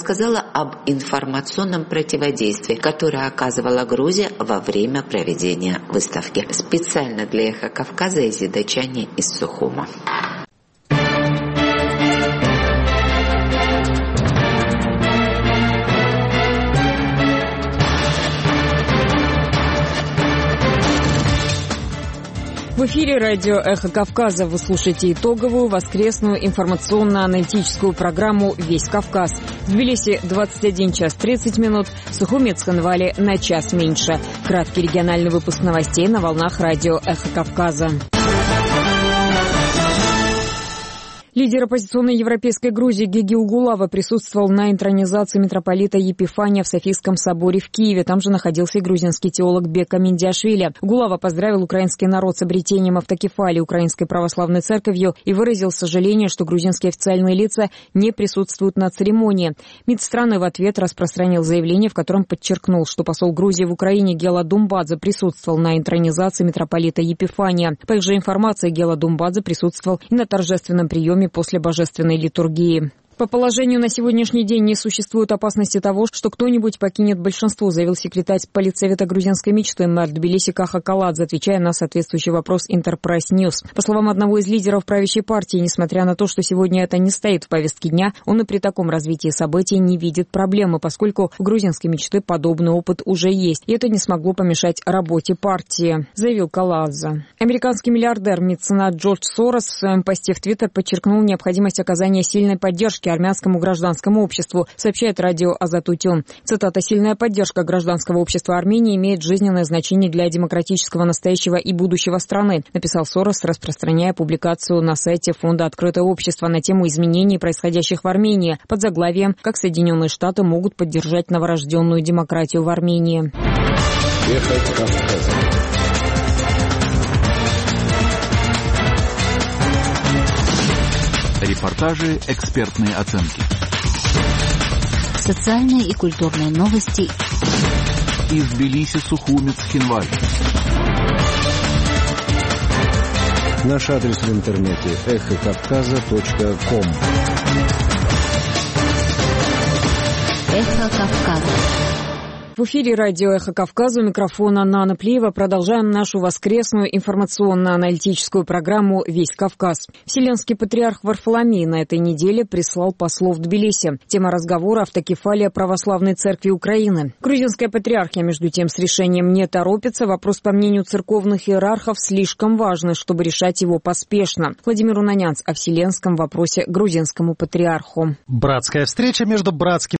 рассказала об информационном противодействии, которое оказывала Грузия во время проведения выставки. Специально для «Эхо Кавказа» Изида Чани из Сухума. В эфире радио «Эхо Кавказа». Вы слушаете итоговую воскресную информационно-аналитическую программу «Весь Кавказ». В Тбилиси 21 час 30 минут, в Сухуме и Цхинвале на час меньше. Краткий региональный выпуск новостей на волнах радио «Эхо Кавказа». Лидер оппозиционной европейской Грузии Геги Угулава присутствовал на интронизации митрополита Епифания в Софийском соборе в Киеве. Там же находился и грузинский теолог Бека Миндиашвили. Угулава поздравил украинский народ с обретением автокефалии Украинской православной церковью и выразил сожаление, что грузинские официальные лица не присутствуют на церемонии. МИД страны в ответ распространил заявление, в котором подчеркнул, что посол Грузии в Украине Гела Думбадзе присутствовал на интронизации митрополита Епифания. По их же информации, Гела Думбадзе присутствовал и на торжественном приеме после божественной литургии. По положению на сегодняшний день не существует опасности того, что кто-нибудь покинет большинство, заявил секретарь политсовета грузинской мечты мэр Тбилиси Каха Каладзе, отвечая на соответствующий вопрос Enterprise News. По словам одного из лидеров правящей партии, несмотря на то, что сегодня это не стоит в повестке дня, он и при таком развитии событий не видит проблемы, поскольку в грузинской мечты подобный опыт уже есть, и это не смогло помешать работе партии, заявил Каладзе. Американский миллиардер-меценат Джордж Сорос в своем посте в Твиттер подчеркнул необходимость оказания сильной поддержки армянскому гражданскому обществу, сообщает радио Азат-Утюн. Цитата: «Сильная поддержка гражданского общества Армении имеет жизненное значение для демократического настоящего и будущего страны», написал Сорос, распространяя публикацию на сайте Фонда «Открытое общество» на тему изменений, происходящих в Армении, под заглавием «Как Соединенные Штаты могут поддержать новорожденную демократию в Армении». Репортажи, экспертные оценки. Социальные и культурные новости. Из Тбилиси, Сухуми, Цхинваль. Наш адрес в интернете эхокавказа.ком. Эхо Кавказа. В эфире радио «Эхо Кавказа», у микрофона Нана Плиева. Продолжаем нашу воскресную информационно-аналитическую программу «Весь Кавказ». Вселенский патриарх Варфоломей на этой неделе прислал послов в Тбилиси. Тема разговора — автокефалия Православной Церкви Украины. Грузинская патриархия, между тем, с решением не торопится. Вопрос, по мнению церковных иерархов, слишком важный, чтобы решать его поспешно. Владимир Унанянц о вселенском вопросе грузинскому патриарху. Братская встреча между братскими